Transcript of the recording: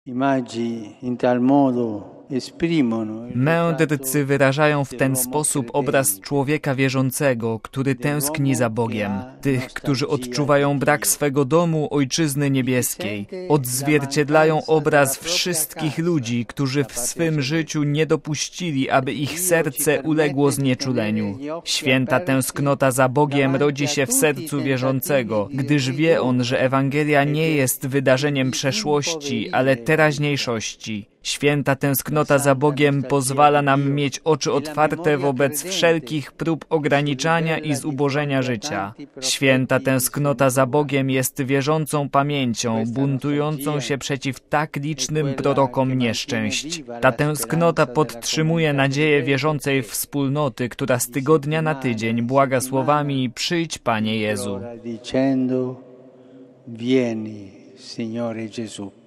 Mędrcy wyrażają w ten sposób obraz człowieka wierzącego, który tęskni za Bogiem, tych, którzy odczuwają brak swego domu, ojczyzny niebieskiej. Odzwierciedlają obraz wszystkich ludzi, którzy w swym życiu nie dopuścili, aby ich serce uległo znieczuleniu. Święta tęsknota za Bogiem rodzi się w sercu wierzącego, gdyż wie on, że Ewangelia nie jest wydarzeniem przeszłości, ale teraźniejszości. Święta tęsknota za Bogiem pozwala nam mieć oczy otwarte wobec wszelkich prób ograniczania i zubożenia życia. Święta tęsknota za Bogiem jest wierzącą pamięcią, buntującą się przeciw tak licznym prorokom nieszczęść. Ta tęsknota podtrzymuje nadzieję wierzącej wspólnoty, która z tygodnia na tydzień błaga słowami: przyjdź, Panie Jezu. Vieni, Signore Gesù.